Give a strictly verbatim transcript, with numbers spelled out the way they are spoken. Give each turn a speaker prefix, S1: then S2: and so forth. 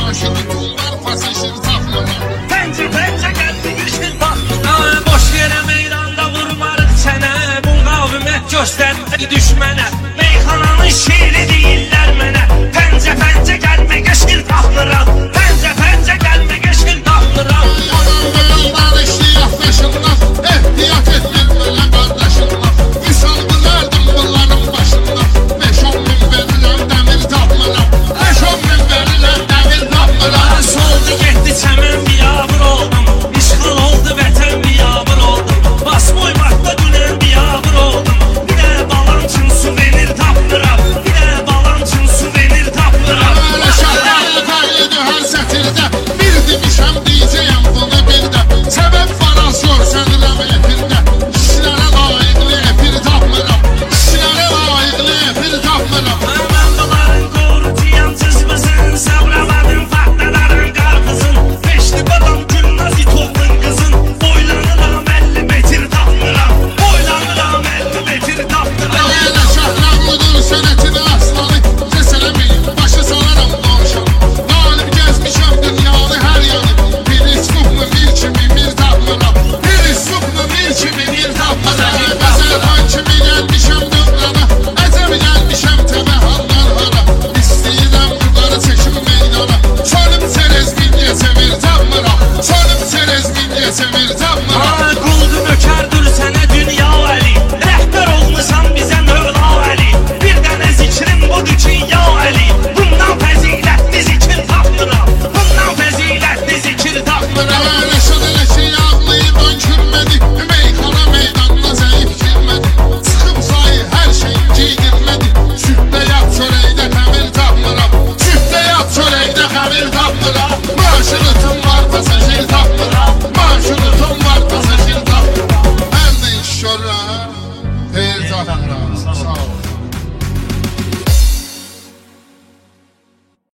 S1: Marşrutum var, pasajır tapmıram.
S2: Pəncə pəncə gəldi düşür tapmıram. Boş yerə meydanda vurmarıq sənə, bu qavimət göstərdi düşmənə. Meyxananın şiiri deyirlər mənə. Pəncə pəncə gəlmə qəşil tapmıram. Pəncə pəncə gəlmə qəşil tapmıram.
S1: Adam beyandan işliyat yaşından, ehtiyat etmir belə qardaşından. Misalını verdim bunların başından. Beş on min verirəm dəmir tapmıram. Beş on min verirəm dəmir tapmıram.
S2: Soldu getdi çəmən biyabır oldum. İşğal oldu vətən biyabır oldum. Bas qoymakda dünən biyabır oldum. Bir də balam üçün suvenir tapmıram. Bir də balam üçün suvenir tapmıram.
S1: Öyle şəhərli fərlidir hər sətirdə. Bir demişəm deyəcəyəm bunu bir də. Səbəb var az görsənirəm efirdə. Kişilərə layiqli efir tapmıram. Kişilərə layiqli efir tapmıram.
S2: Mən bunların qorutuyam cızmısın. Sabramadım patladarım qarpızın. Beşli badam gülnazi toplun qızın. Boylanıram əlli metr tapmıram. Boylanıram əlli metr tapmıram.
S1: Elə şəhərlidir sənətin aslanı. Ses eləməyin, başı salaram qonşam. Qalib gəzmişəm dünyanı hər yanı. Bir iskupmu bir kimi bir tapmıram. Bir iskupmu bir kimi bir tapmıram. Bəzərhan kimi gəlmişəm dövrana. Əcəb gəlmişəm təbə haldan hara. İstəyirəm yuqarı çəkim meydana. Sönüb çerez minyə sevir tapmıram. Sönüb çerez minyə sevir tapmıram.
S2: Aa, quldu nökərdir sənə dünya əli. Rəhbər olmusan bizə Mövla Əli. Bir dənə zikrim budur ki ya Əli. Bundan fəzilətli zikir tapmıram. Bundan fəzilətli zikir tapmıram.
S1: Elə şad elə ki ağlayıb önkürmədi. Meyxana meydanına zəif girmədi. Çıxıb sayı hər şeyin giydirmədi. Süddə yat çörəkdə xəmir tapmıram. Süddə yat çörəkdə xəmir tapmıram. Marşrutum var, pasajir tapmıram. Marşrutum var, pasajir tapmıram. Hər də iş görürəm, xeyir tapmıram. Sağ ol.